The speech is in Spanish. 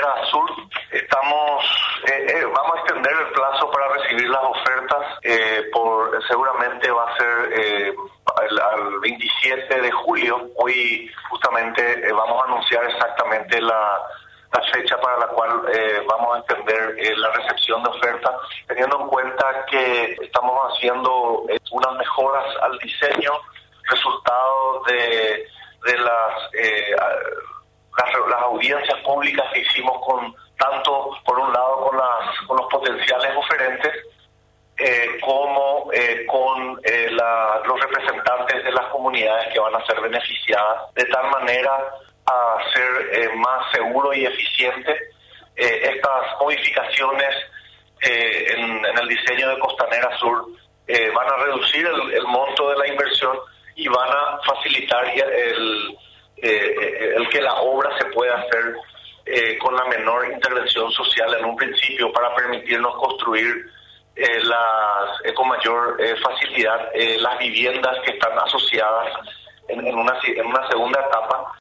Costanera Sur vamos a extender el plazo para recibir las ofertas. Seguramente va a ser al 27 de julio. Hoy justamente vamos a anunciar exactamente la fecha para la cual vamos a extender la recepción de ofertas, teniendo en cuenta que estamos haciendo unas mejoras al diseño, resultado de las audiencias públicas que hicimos tanto por un lado con los potenciales oferentes como con los representantes de las comunidades que van a ser beneficiadas, de tal manera a ser más seguro y eficiente. Estas modificaciones en el diseño de Costanera Sur van a reducir el monto de la inversión y van a facilitar el que la obra se pueda hacer con la menor intervención social en un principio, para permitirnos construir con mayor facilidad las viviendas que están asociadas en una segunda etapa.